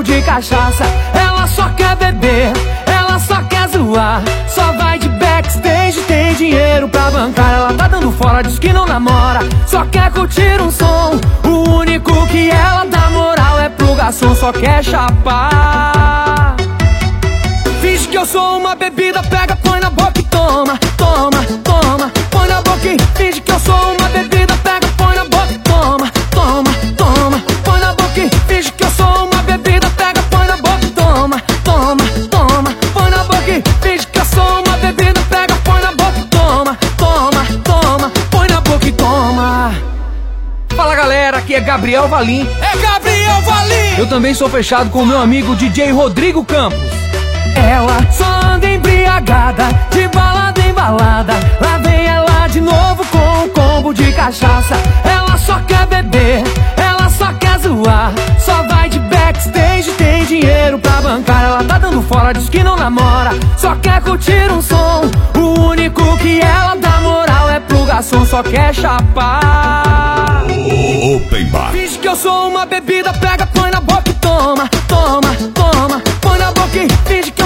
combo de cachaça. Ela só quer beber, ela só quer zoar. Só vai de backstage, tem dinheiro pra bancar. Ela tá dando fora, diz que não namora, só quer curtir um som. O único que ela dá moral é pro garçom, só quer chapar. Finge que eu sou uma bebida, pega, põe na boca e toma, toma, toma. Põe na boca e finge que eu sou uma bebida, pega, põe na boca e toma, toma, toma. Põe na boca e finge que eu sou uma bebida, pega, põe na boca e toma, toma, toma. Põe na boca e finge que eu sou uma bebida, pega, põe na boca e toma, toma, toma. Põe na boca e toma. Fala galera, aqui é Gabriel Valim. É Gabriel Valim. Eu também sou fechado com o meu amigo DJ Rodrigo Campos. Ela só anda embriagada, de balada em balada. Lá vem ela de novo com um combo de cachaça. Ela só quer beber, ela só quer zoar. Só vai de backstage, tem dinheiro pra bancar. Ela tá dando fora, diz que não namora, só quer curtir um som. O único que ela dá moral é pro garçom, só quer chapar. Open Bar. Finge que eu sou uma bebida, pega, põe na boca e toma, toma, toma. Põe na boca e finge que